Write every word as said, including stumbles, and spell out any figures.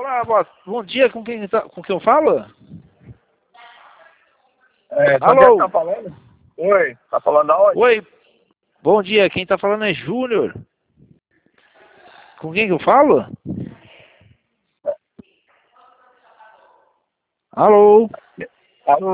Olá, boa, bom dia, com quem, tá, com quem eu falo? É, Alô? tá falando? Oi, tá falando da onde? Oi, bom dia, quem tá falando é Júnior. Com quem que eu falo? Alô? Alô?